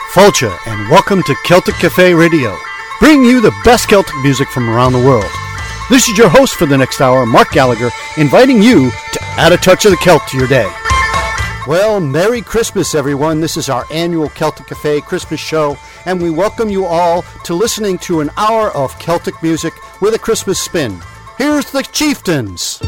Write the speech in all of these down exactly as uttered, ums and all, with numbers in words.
Folcha, and welcome to Celtic Cafe Radio, bringing you the best Celtic music from around the world. This is your host for the next hour, Mark Gallagher, inviting you to add a touch of the Celt to your day. Well, Merry Christmas, everyone. This is our annual Celtic Cafe Christmas show, and we welcome you all to listening to an hour of Celtic music with a Christmas spin. Here's the Chieftains.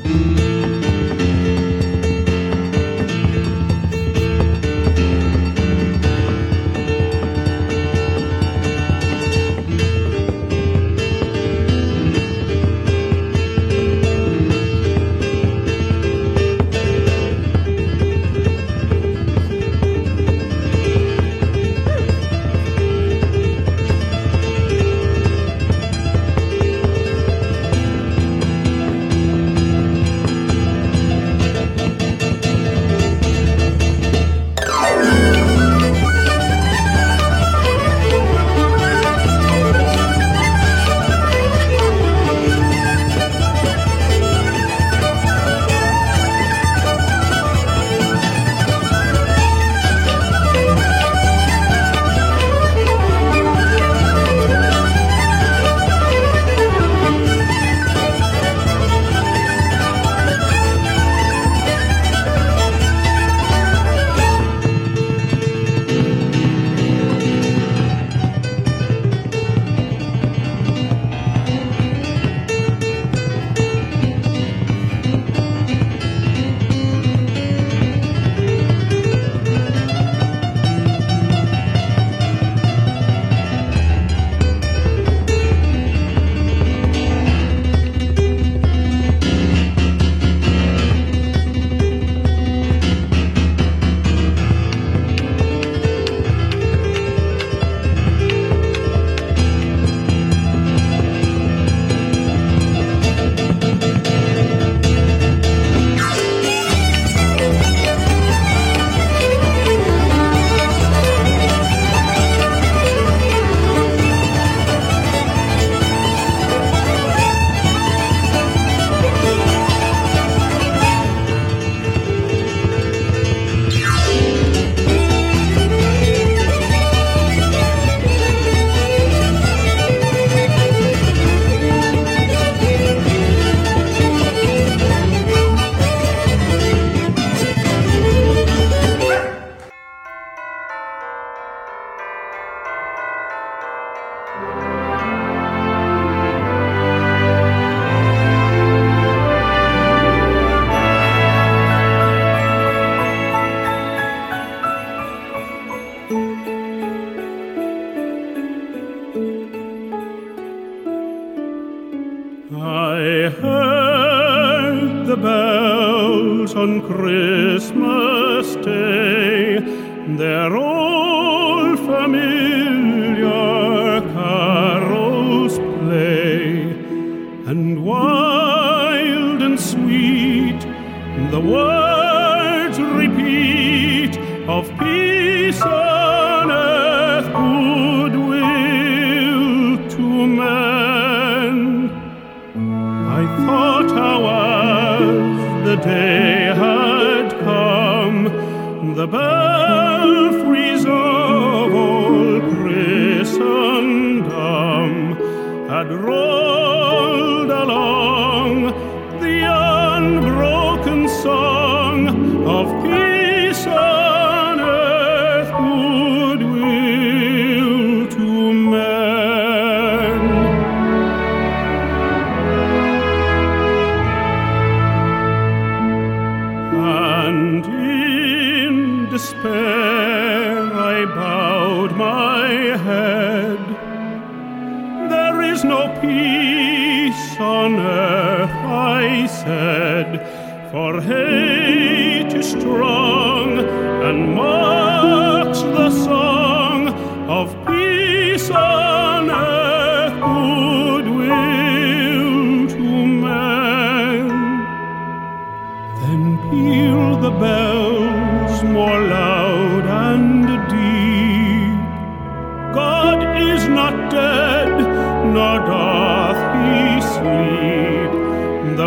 The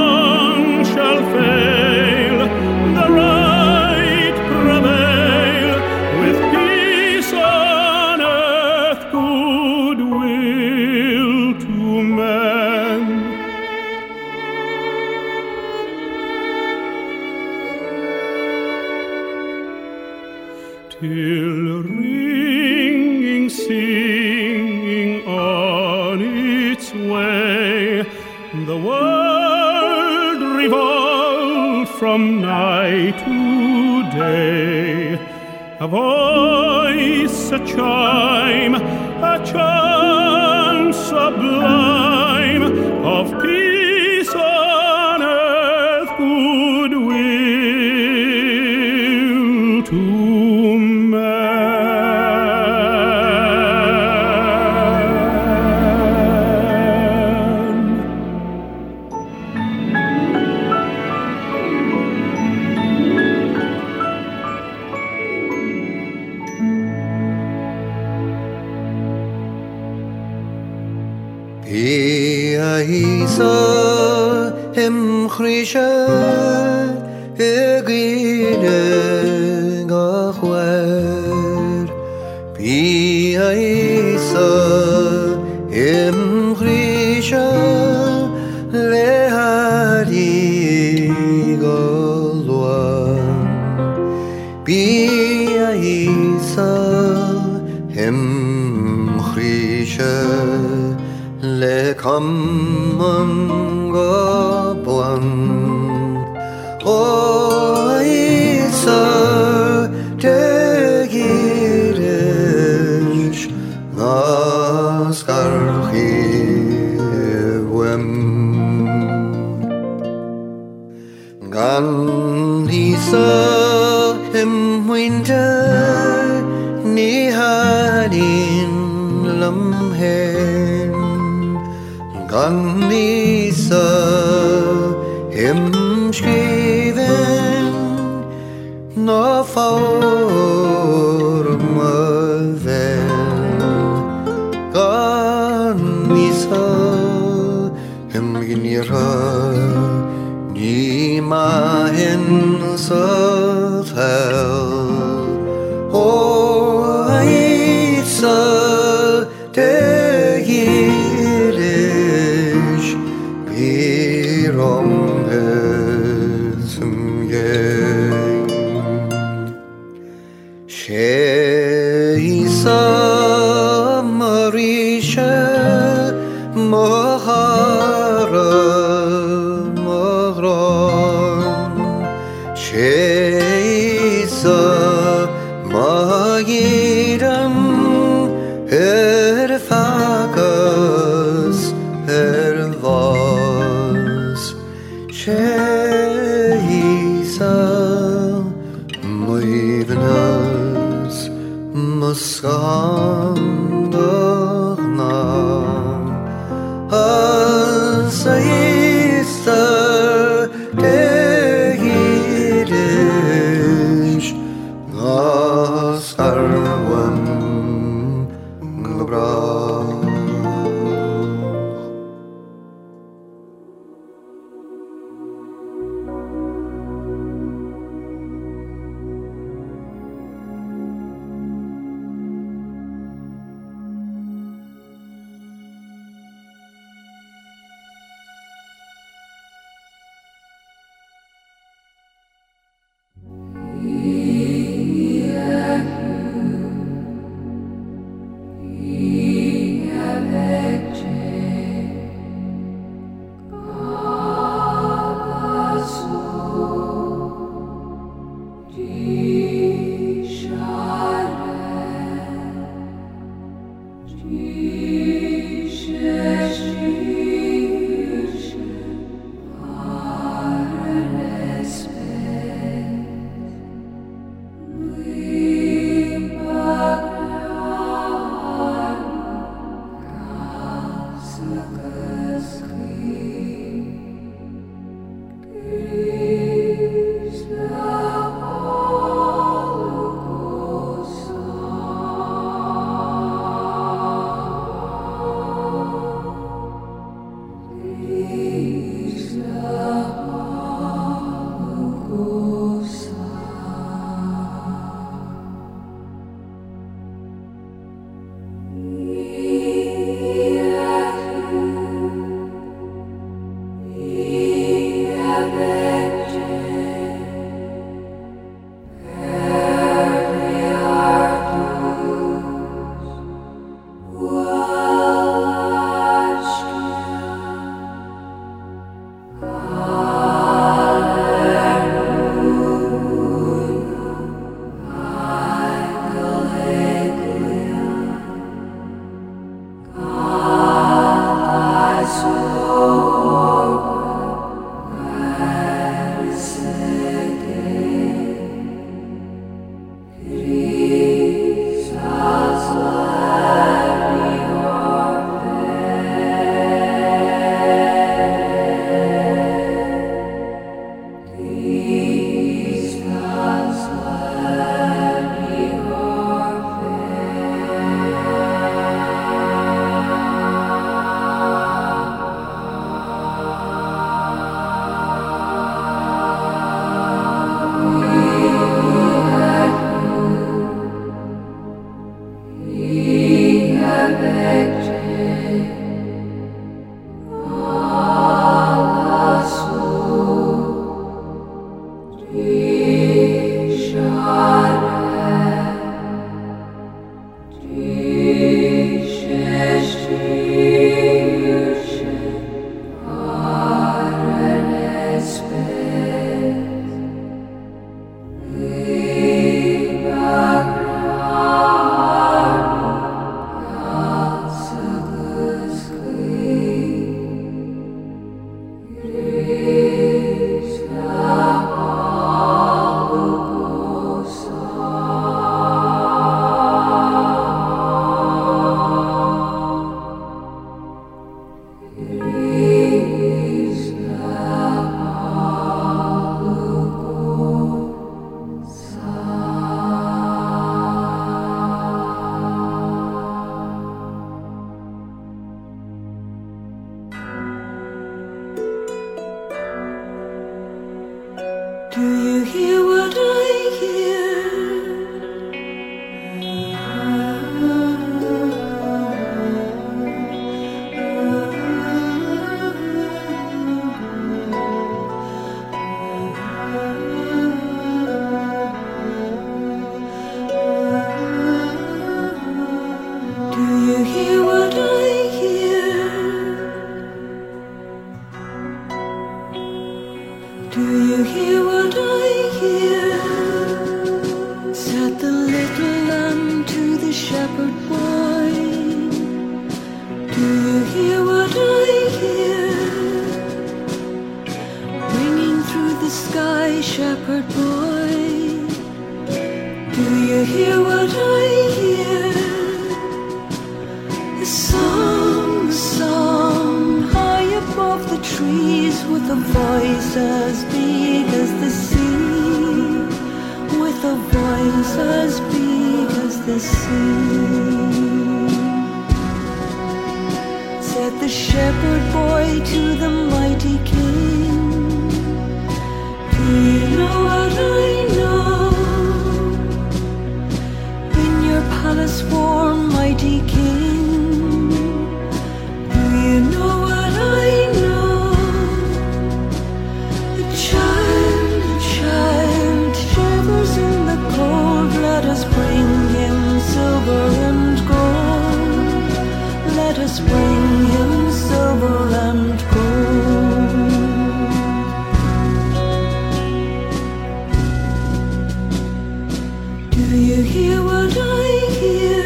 wrong shall fail, the right prevail, with peace till ringing, singing on its way, the world revolved from night to day. A voice, a chime, a chant sublime of peace on earth, goodwill to Hem khrisha egine gahwer Pi aisa hem khrisha lehari golwan Pi aisa hem khrisha lekamman gabwan O Isa tegirish naskarchivem Gan Isa em winter nihanin lamhen Gan Isa hem skriven nå forma vel Gan Isa hem gnira nima hen satel O Isa tegirish birom hezm yeng Sheisa marisha mahara magran Sheisa magiram erfakas ervas Sheisa moivnas maskandagna Asaisa tegirish nasarwan gabra Do you hear what I hear? Do you hear what I hear? Do you hear what I hear? Said the little lamb to the shepherd boy. Do you hear what I hear? Ringing through the sky, shepherd boy. Do you hear what I hear? A song, a song, high above the trees, with a voice as big as the sea, with a voice as big as the sea. Said the shepherd boy to the mighty king, do you know what I know? In your palace warm, mighty king, do you know what I know? A child, a child shivers in the cold. Let us bring him silver and gold. Let us bring him silver and gold. Do you hear what I hear?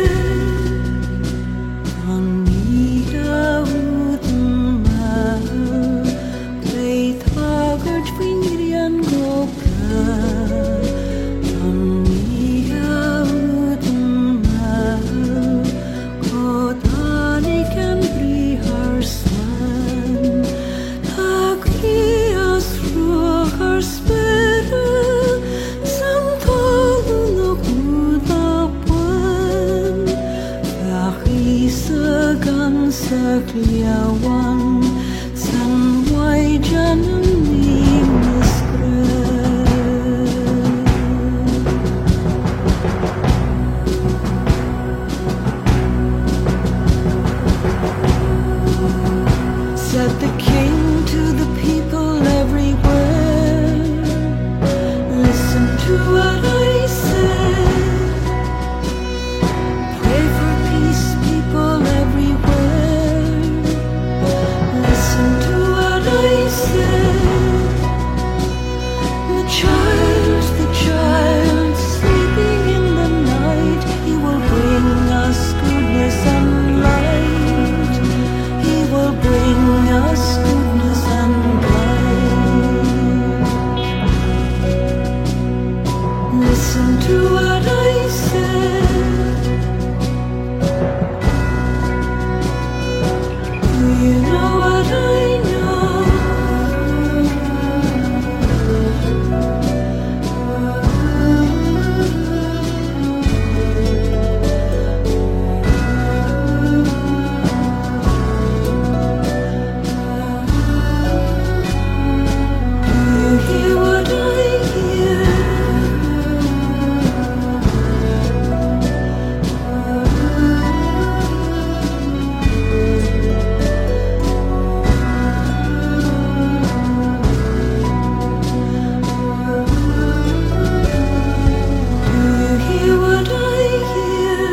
Sakliawan sang wajan ni Said the king to the people everywhere, listen to what I say. Pray for peace, people everywhere. Listen to what I say. The child, the child, sleeping in the night, he will bring us goodness and light. He will bring us goodness and light. Listen to what I say. Do you know what I know? Do you hear what I hear? Do you hear what I hear?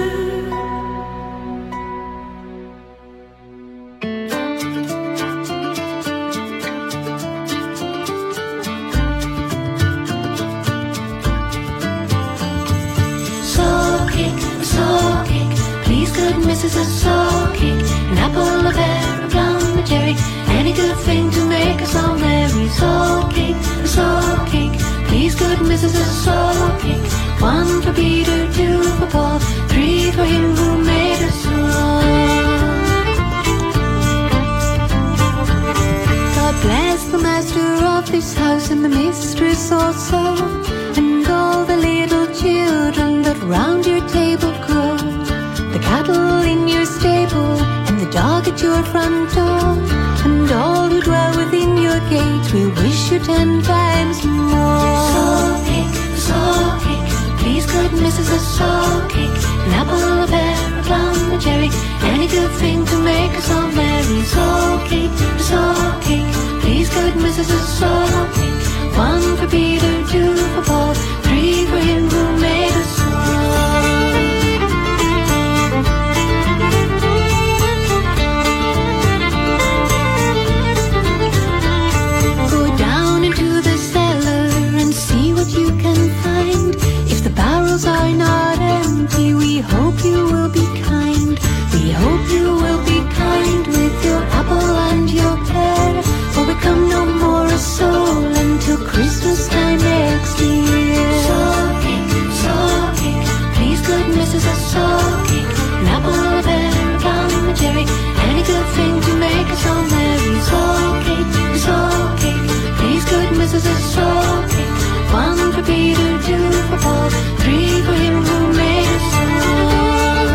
Soul cake, a soul cake, please good missus a soul cake. An apple, a pear, a plum, a cherry, any good thing to make us all merry. Soul cake, a soul cake, please good missus a soul cake. One for Peter, two for Paul, three for him who made us all. God bless the master of this house and the mistress also, and all the little children that round your table grow, the cattle in your stable and the dog at your front door, and all who dwell within your gate, we wish you ten times more. Missus A soul cake, an apple, a pear, a plum, a cherry, any good thing to make us all merry. Soul cake, a soul cake, please good Missus A soul cake. One for Peter, two for Paul, three for him who made us all. Go down into the cellar and see what you can find. If the barrels are not empty, we hope you will be kind. We hope you will be kind with your apple and your pear, for we come no more a soul until Christmas time next year. Soul cake, soul cake, please good Missus A soul cake, an apple, a pear, a plum, a cherry, any good thing to make us all merry. Soul cake, soul cake, please good Missus A soul cake. One for Peter, two for Paul, three for him who made us all.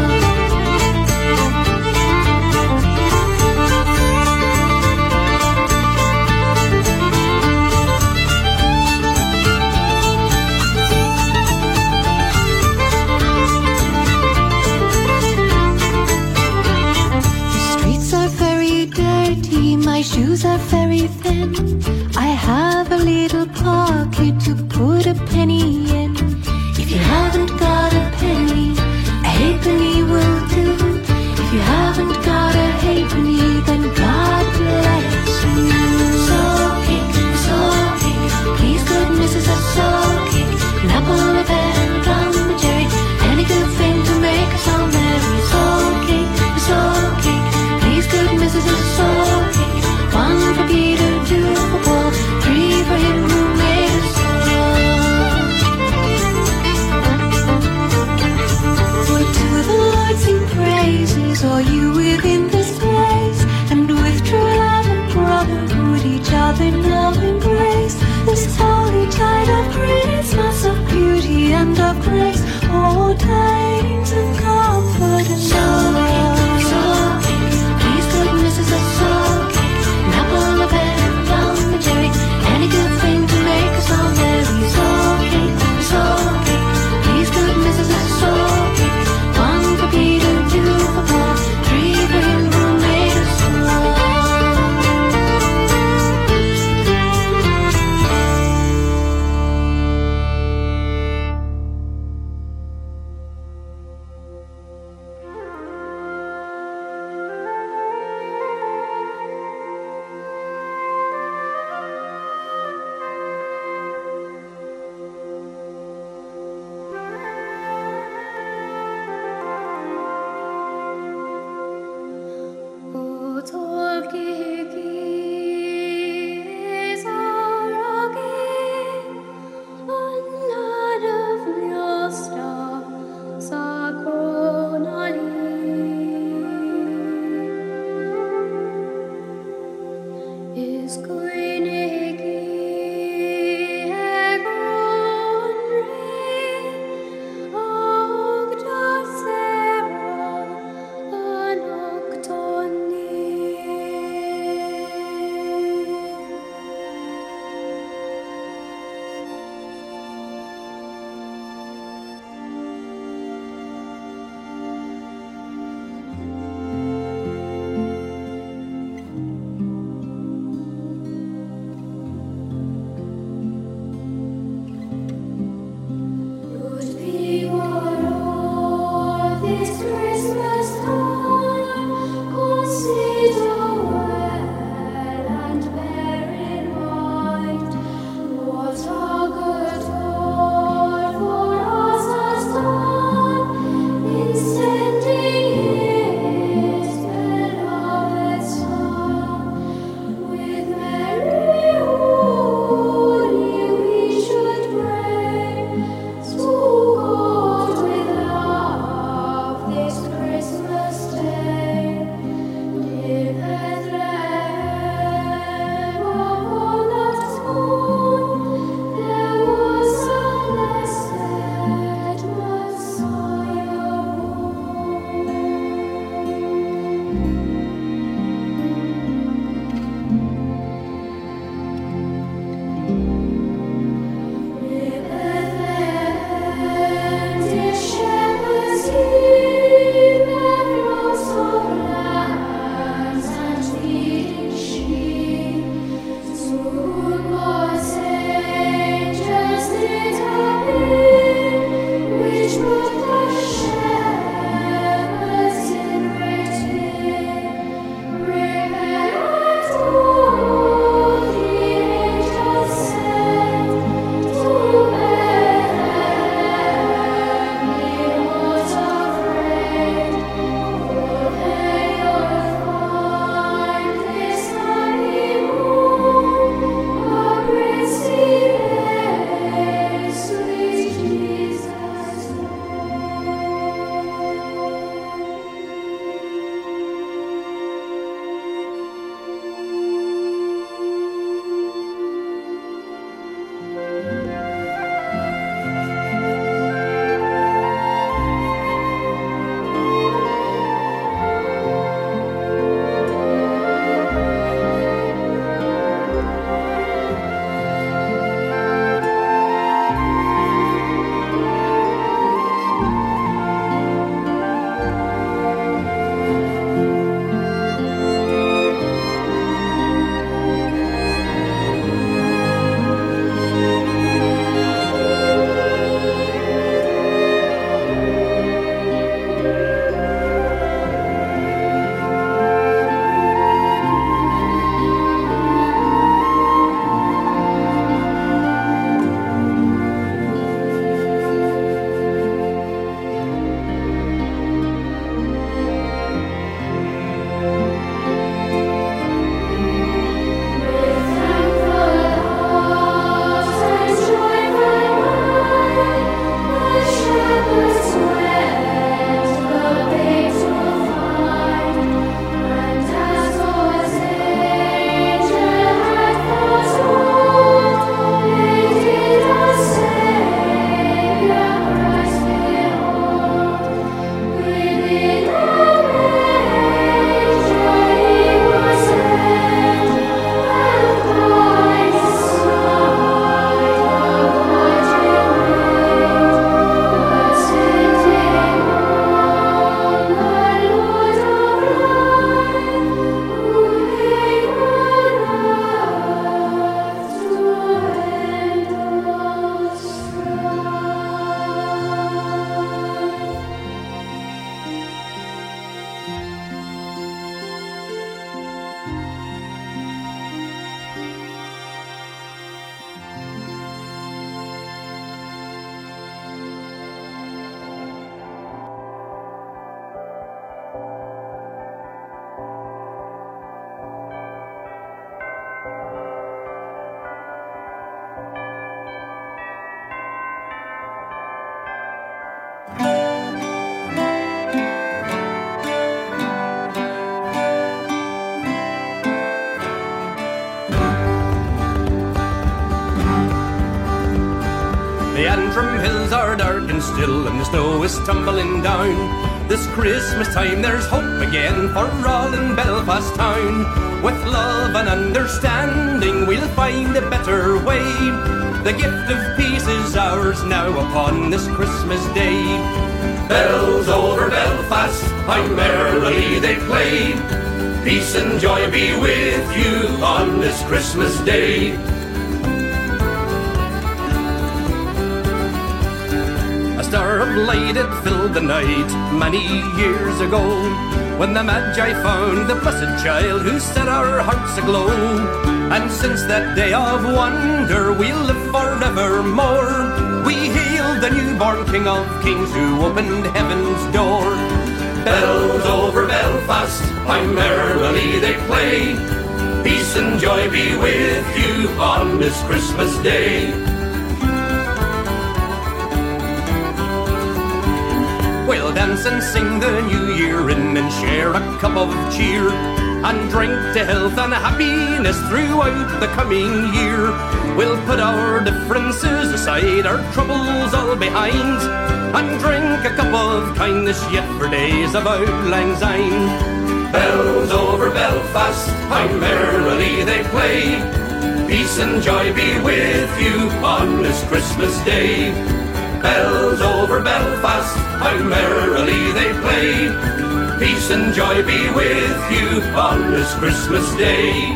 My shoes are very thin. I have a little pocket to put a penny in. If you haven't got a penny, a halfpenny will do. If you haven't got a halfpenny, then God bless you. Soul cake, soul cake, please good Missus A soul cake, an apple, a pear, a plum, a cherry, any good thing to make us all merry. Soul cake, soul cake, please good Missus A soul cake. One for Peter, two for Paul, three for him who made us all. For to the Lord sing praises, all you within this place, and with true love and brotherhood each other now embrace. This holy tide of Christmas, of beauty and of grace, all tidings of comfort and soul cake, soul cake, please good Missus A soul cake, an apple, a pear, a plum, a cherry, any good thing to make us all merry. Soul cake, soul cake, please good Missus A soul cake. One for Peter, two for Paul, three for him who made us all. The Antrim hills are dark and still, and the snow is tumbling down. This Christmas time there's hope again for all in Belfast town. With love and understanding we'll find a better way. The gift of peace is ours now upon this Christmas day. Bells over Belfast, how merrily they play. Peace and joy be with you on this Christmas day. A star of light it filled the night many years ago, when the Magi found the blessed child who set our hearts aglow. And since that day of wonder we'll live forevermore. We hail the newborn King of Kings who opened heaven's door. Bells over Belfast, how merrily they play. Peace and joy be with you on this Christmas day. We'll dance and sing the new year in and share a cup of cheer, and drink to health and happiness throughout the coming year. We'll put our differences aside, our troubles all behind, and drink a cup of kindness yet for days of auld lang syne. Bells over Belfast, how merrily they play. Peace and joy be with you on this Christmas day. Bells over Belfast, how merrily they play. Peace and joy be with you on this Christmas day.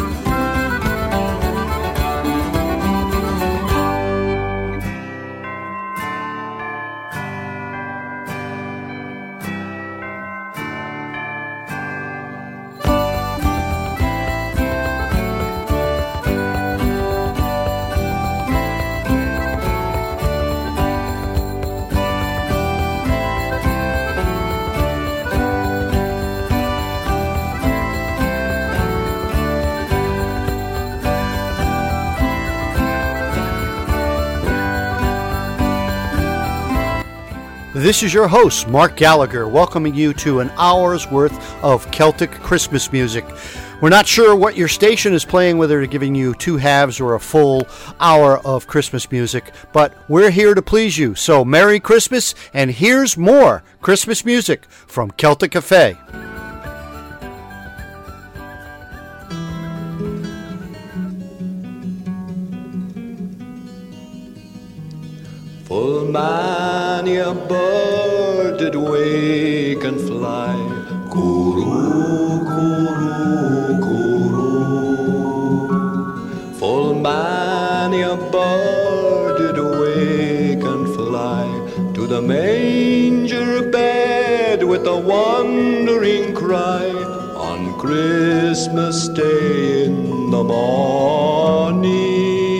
This is your host, Mark Gallagher, welcoming you to an hour's worth of Celtic Christmas music. We're not sure what your station is playing, whether they're giving you two halves or a full hour of Christmas music, but we're here to please you. So Merry Christmas, and here's more Christmas music from Celtic Cafe. Full many a bird did wake and fly, coo-roo, coo-roo, coo-roo. Full many a bird did wake and fly to the manger bed with a wondering cry on Christmas Day in the morning.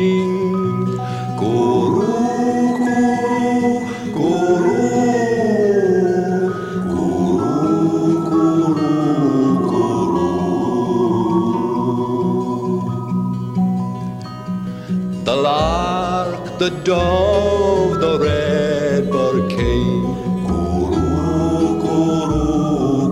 The lark, the dove, the redbird came, coo-roo, coo-roo,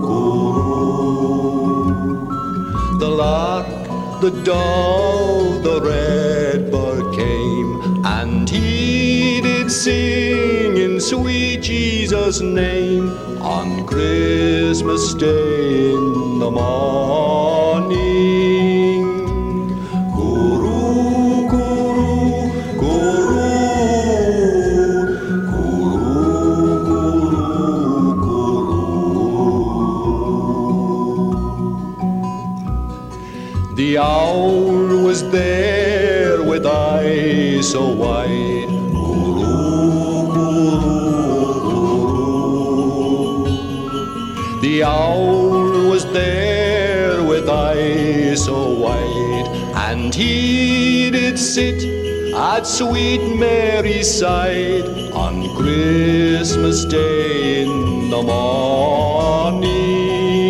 coo-roo. The lark, the dove, the redbird came, and he did sing in sweet Jesus' name on Christmas Day in the morning. The owl was there with eyes so wide, coo-roo, coo-roo, coo-roo. The owl was there with eyes so wide, and he did sit at sweet Mary's side on Christmas Day in the morning.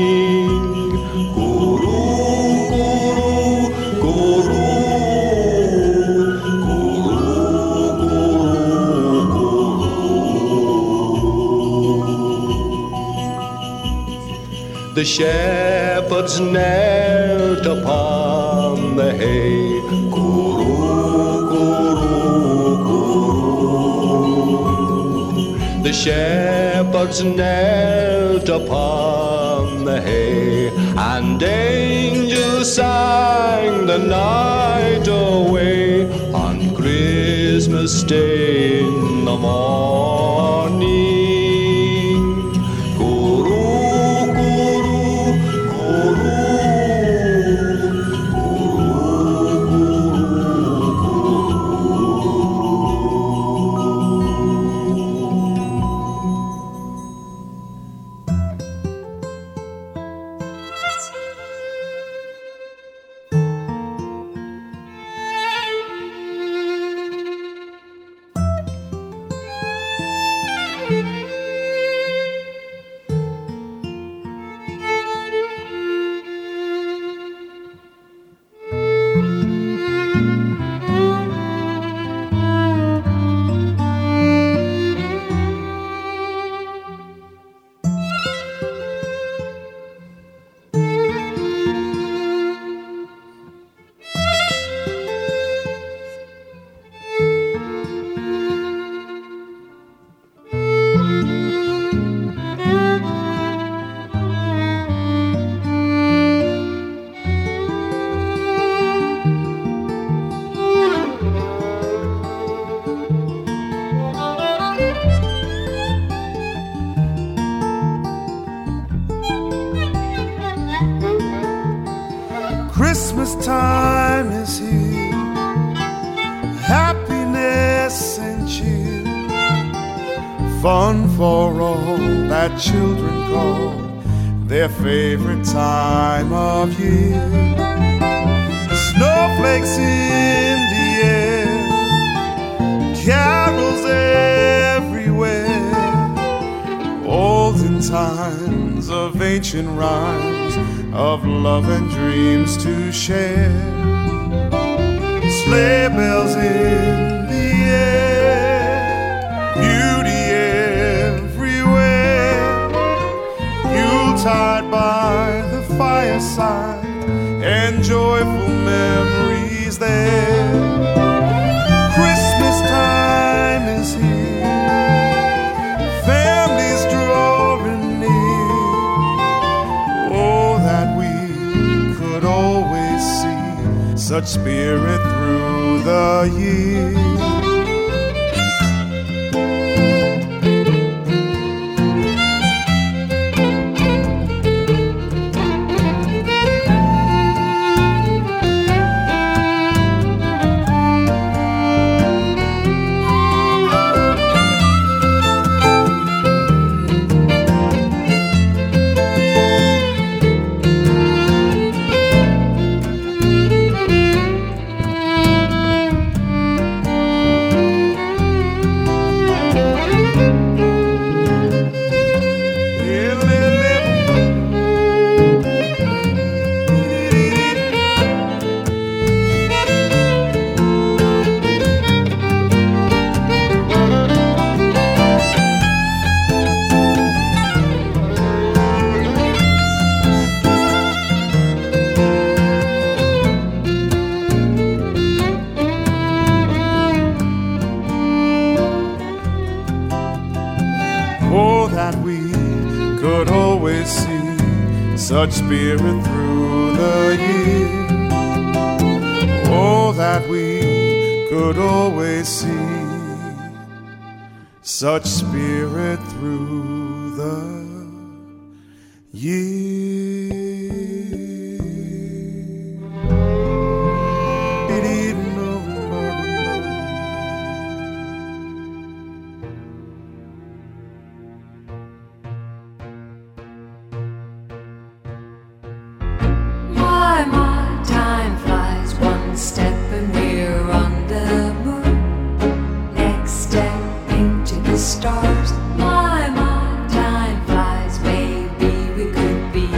The shepherds knelt upon the hay, coo-roo, coo-roo, coo-roo. the shepherds knelt upon the hay, and angels sang the night away on Christmas Day in the morning. Christmas time is here, happiness and cheer, fun for all that children call their favorite time of year. Snowflakes in the air, carols everywhere, olden times of ancient rhymes of love and dreams to share. Sleigh bells in the air, beauty everywhere, Yuletide by the fireside, and joyful memories there. Christmas time is here, families drawing near. Oh, that we could always see such spirit through the year. Such spirit through the year. Oh, that we could always see such spirit through the year. Stars, my, my, time flies, baby, we could be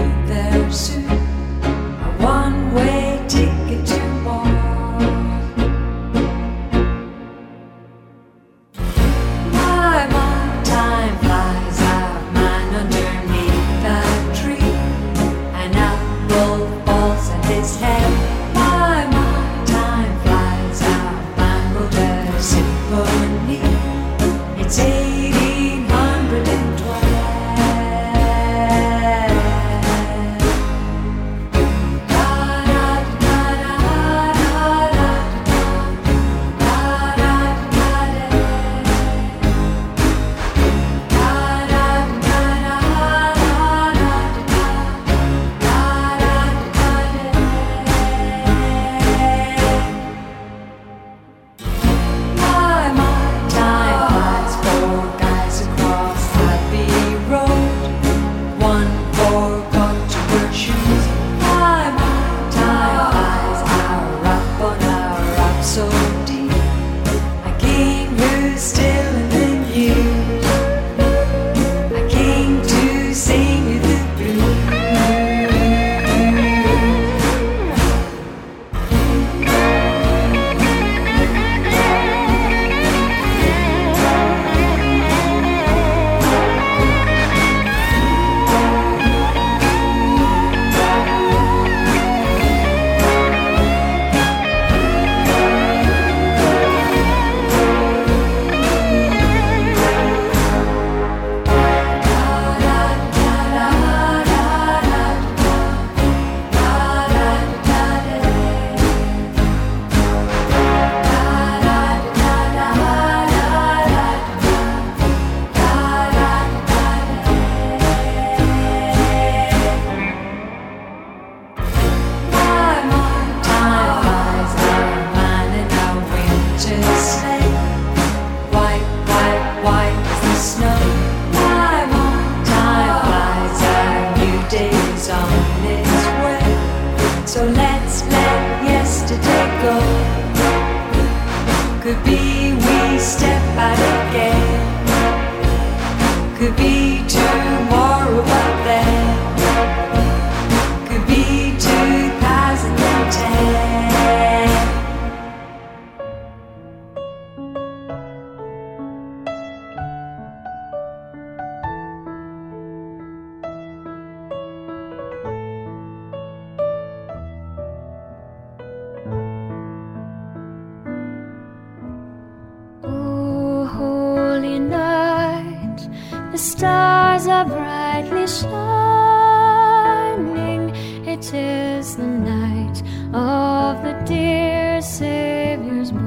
The stars are brightly shining. It is the night of the dear Savior's birth.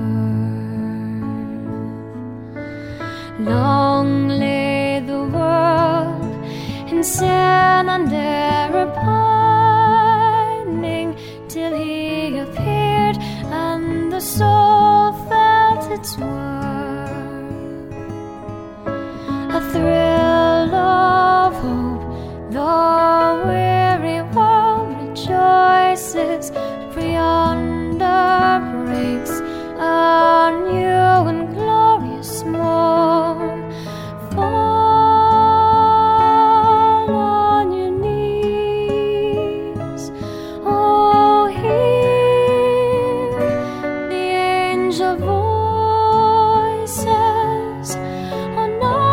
Long lay the world in sin and error pining, till he appeared and the soul felt its worth. A thrill of hope, the weary world rejoices, for yonder breaks a new and glorious morn. Fall on your knees, oh, hear the angel voices on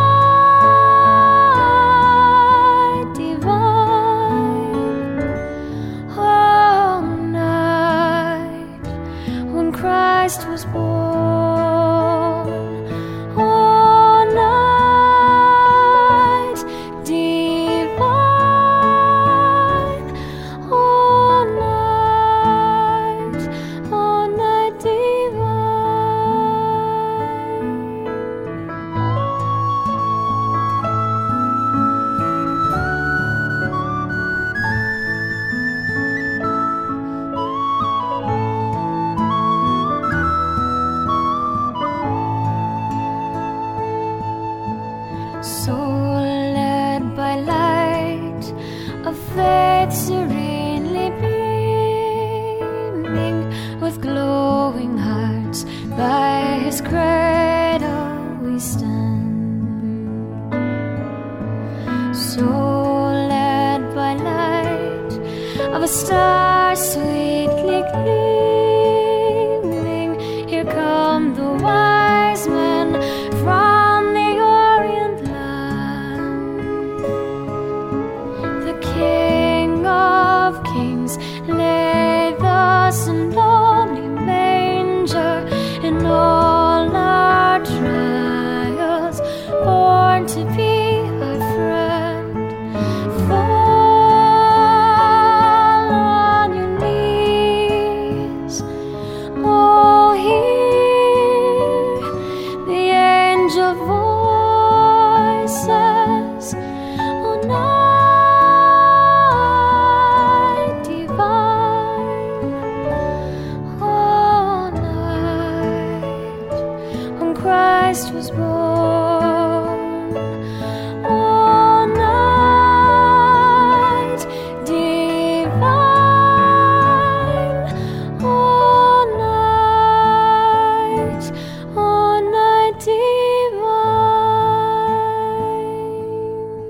night divine, oh, night when Christ was born. Oh, night divine, oh, night, oh, night So led by light of faith serenely beaming, with glowing hearts by his cradle we stand. So led by light of a star sweetly gleaming, here come the wise men from the Orient land. The King of Kings lay thus in lonely manger, in all our trials, born to be our friend. Fall on your knees, oh, hear the angel voices on night divine, oh, night when Christ was born. Oh, night divine, oh, night, oh, night divine.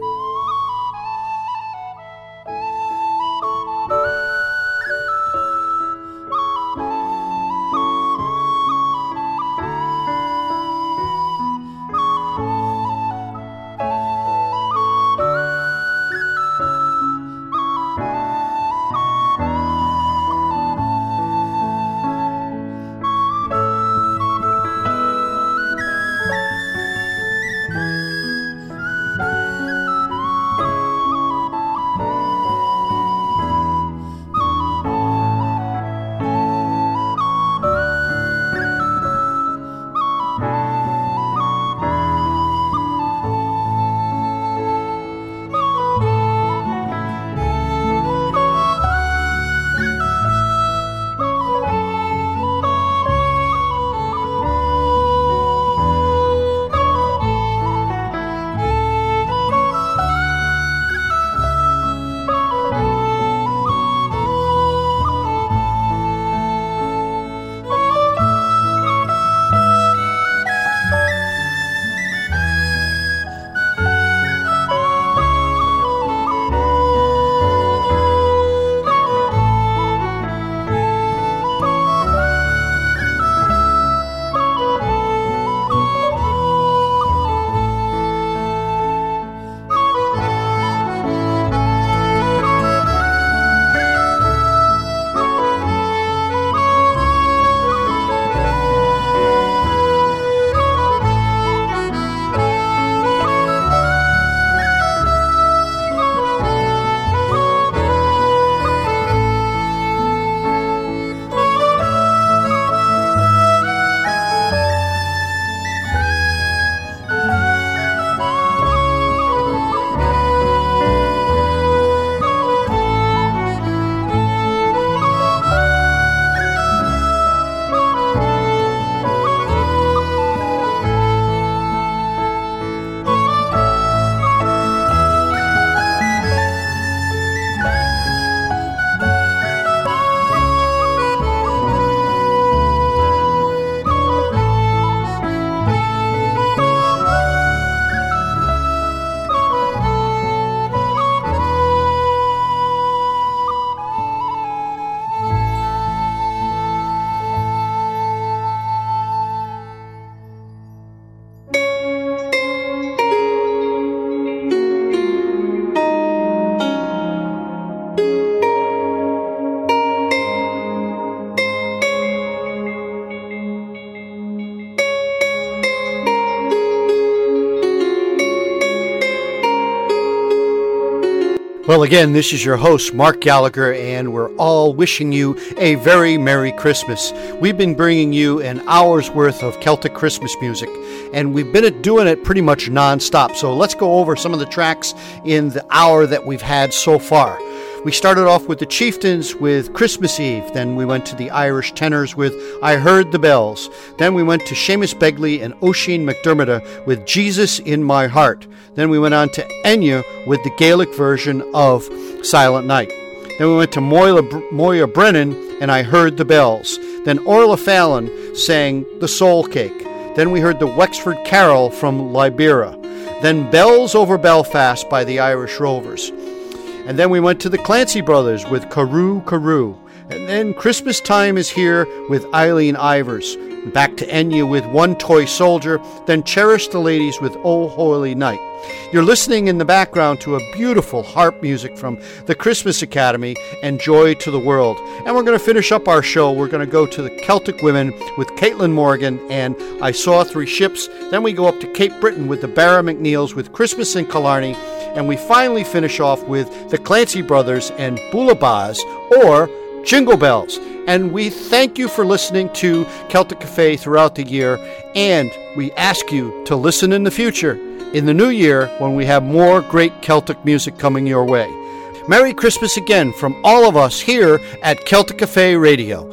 Well, again, this is your host, Mark Gallagher, and we're all wishing you a very Merry Christmas. We've been bringing you an hour's worth of Celtic Christmas music, and we've been doing it pretty much non-stop. So let's go over some of the tracks in the hour that we've had so far. We started off with the Chieftains with Christmas Eve. Then we went to the Irish Tenors with I Heard the Bells. Then we went to Seamus Begley and Oisin McDermott with Jesus in My Heart. Then we went on to Enya with the Gaelic version of Silent Night. Then we went to Moya, Moya Brennan and I Heard the Bells. Then Orla Fallon sang The Soul Cake. Then we heard the Wexford Carol from Libera. Then Bells Over Belfast by the Irish Rovers. And then we went to the Clancy Brothers with Carew Carew. And then Christmas Time Is Here with Eileen Ivers. Back to Enya with One Toy Soldier. Then Cherish the Ladies with Oh Holy Night. You're listening in the background to a beautiful harp music from the Christmas Academy and Joy to the World. And we're going to finish up our show. We're going to go to the Celtic Women with Caitlin Morgan and I Saw Three Ships. Then we go up to Cape Breton with the Barra McNeils with Christmas in Killarney. And we finally finish off with the Clancy Brothers and Boulabaz, or Jingle Bells. And we thank you for listening to Celtic Cafe throughout the year, and we ask you to listen in the future, in the new year, when we have more great Celtic music coming your way. Merry Christmas again from all of us here at Celtic Cafe Radio.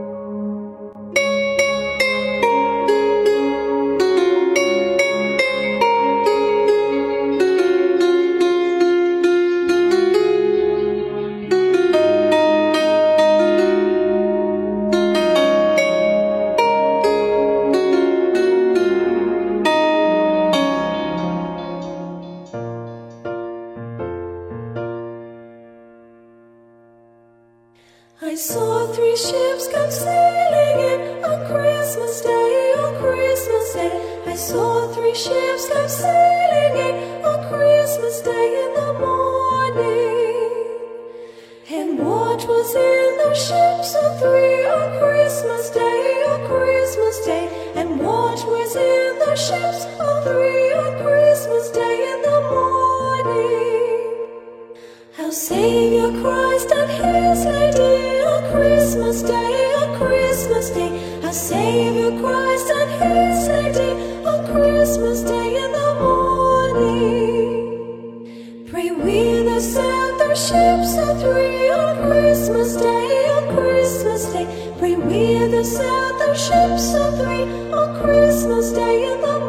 I saw three ships come sailing in on Christmas Day, on Christmas Day. I saw three ships come sailing in on Christmas Day in the morning. And what was in those ships of three on Christmas Day, on Christmas Day? And what was in those ships of three on Christmas Day in the morning? Our Savior Christ and His Lady on Christmas Day, on Christmas Day. Our Savior Christ and His Lady on Christmas Day in the morning. Pray with us at the ships of three on Christmas Day, on Christmas Day. Pray with us at the ships of three on Christmas Day in the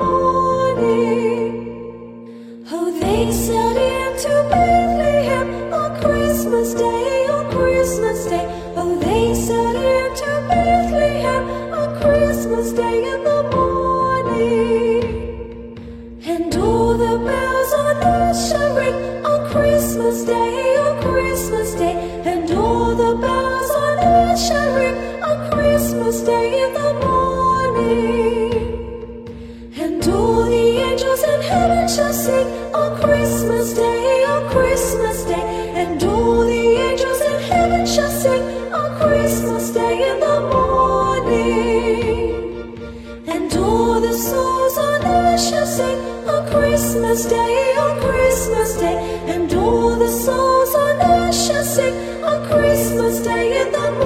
morning. Oh, they sailed into Bethlehem on Christmas Day, on Christmas Day. Oh, they sailed into Bethlehem on Christmas Day in the morning. And all the bells on earth shall ring on Christmas Day, on Christmas Day. And all the bells on earth shall ring on Christmas Day in the morning. And all the angels in heaven shall sing on Christmas Day, on Christmas Day. And all the angels in heaven shall sing on Christmas Day in the morning. And all the souls on earth shall sing on Christmas Day, on Christmas Day. And all the souls on earth shall sing on Christmas Day in the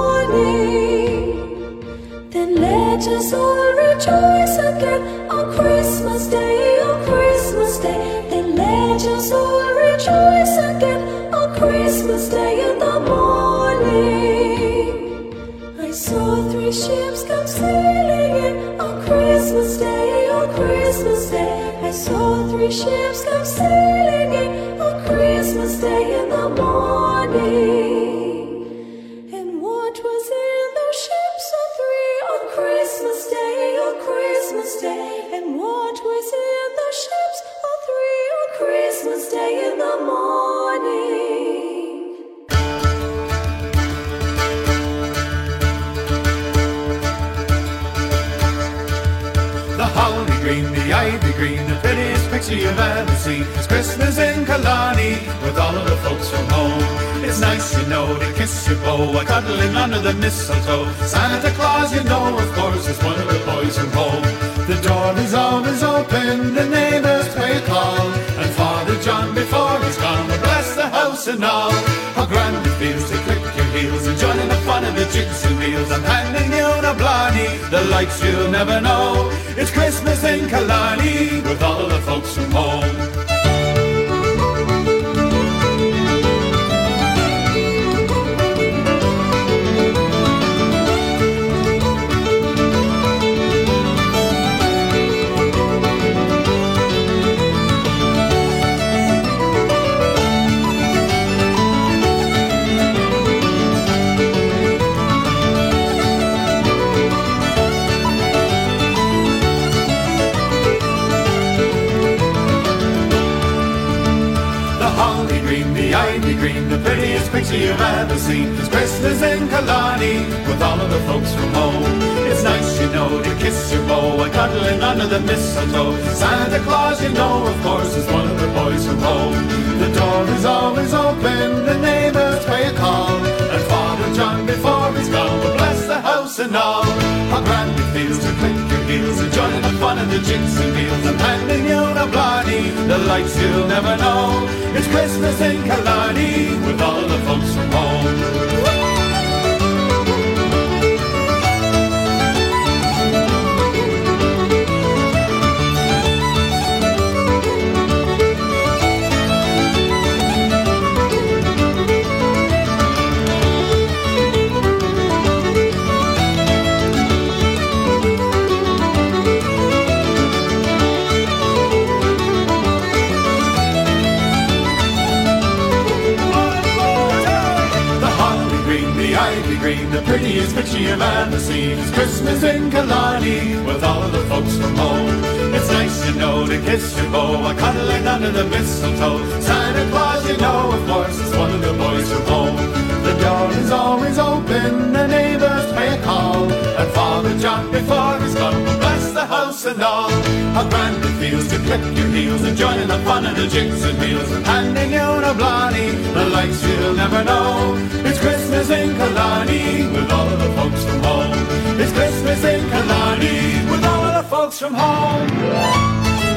morning. Then let us all rejoice again on Christmas Day, on Christmas Day. Then let us all rejoice again on Christmas Day in the morning. I saw three ships come sailing in on Christmas Day, on Christmas Day. I saw three ships come sailing in on Christmas Day in the morning. And what was in those ships of three on Christmas Day, on Christmas Day? And what was in those ships of three on Christmas Day in the morning? The holly green, the ivy green, the prettiest picture you've ever seen. It's Christmas in Killarney with all of the folks from home. It's nice, you know, to kiss your beau while cuddling under the mistletoe. Santa Claus, you know, of course, is one of the boys from home. The door is always open, the neighbors pay a call, and Father John, before he's gone, will bless the house and all. How grand it feels to click your heels and join in the fun of the jigs and reels. I'm handing you a blarney, the likes you'll never know. It's Christmas in Killarney with all the folks from home. The ivy green, the prettiest picture you've ever seen. It's Christmas in Killarney with all of the folks from home. It's nice, you know, to kiss your beau and cuddling under the mistletoe. Santa Claus, you know, of course, is one of the boys from home. The door is always open, the neighbors pay a call, and Father John, before he's gone, will bless the house and all. How grand it feels to click your heels and join in the fun of the jigs and reels. I'm handing you a blarney, the lights you'll never know. It's Christmas in Killarney with all the folks from home. The prettiest picture you've ever seen is Christmas in Killarney with all of the folks from home. It's nice, you know, to kiss your beau while cuddling under the mistletoe. Santa Claus, you know, of course, is one of the boys from home. The door is always open, the neighbors pay a call, and Father John, before he's gone, will bless the house and all. How grand it feels to click your heels and join in the fun of the jigs and reels. And handing you a blarney, the likes you'll never know. It's Christmas in Killarney with all of the folks from home. It's Christmas in Killarney with all of the folks from home.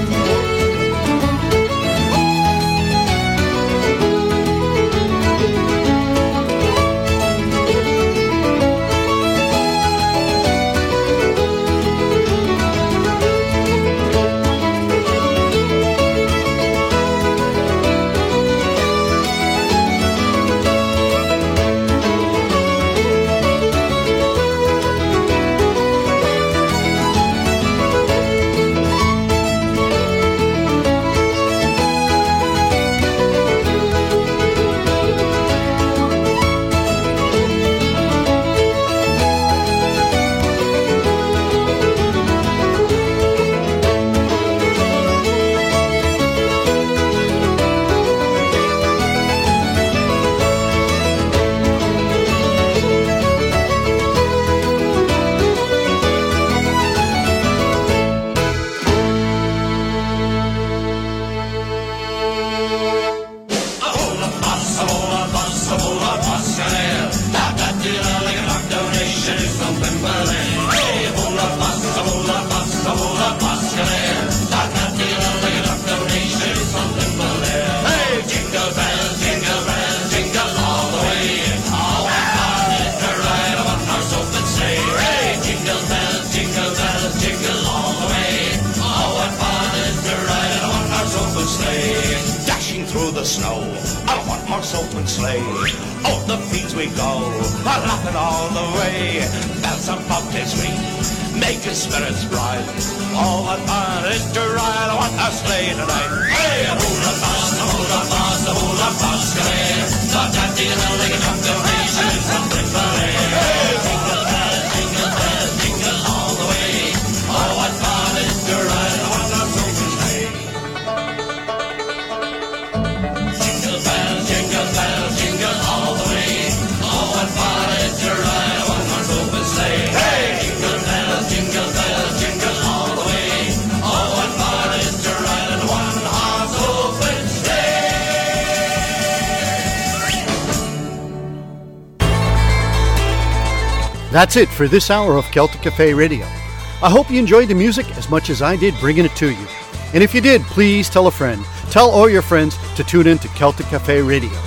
That's it for this hour of Celtic Cafe Radio. I hope you enjoyed the music as much as I did bringing it to you. And if you did, please tell a friend. Tell all your friends to tune in to Celtic Cafe Radio.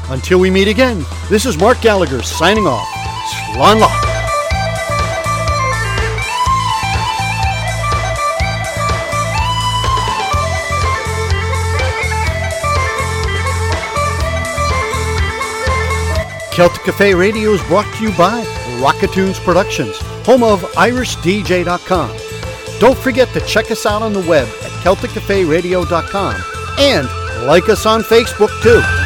Until we meet again, this is Mark Gallagher signing off. Slán Lá. Celtic Cafe Radio is brought to you by Rockatoons Productions, home of Irish D J dot com. Don't forget to check us out on the web at Celtic Cafe Radio dot com and like us on Facebook too.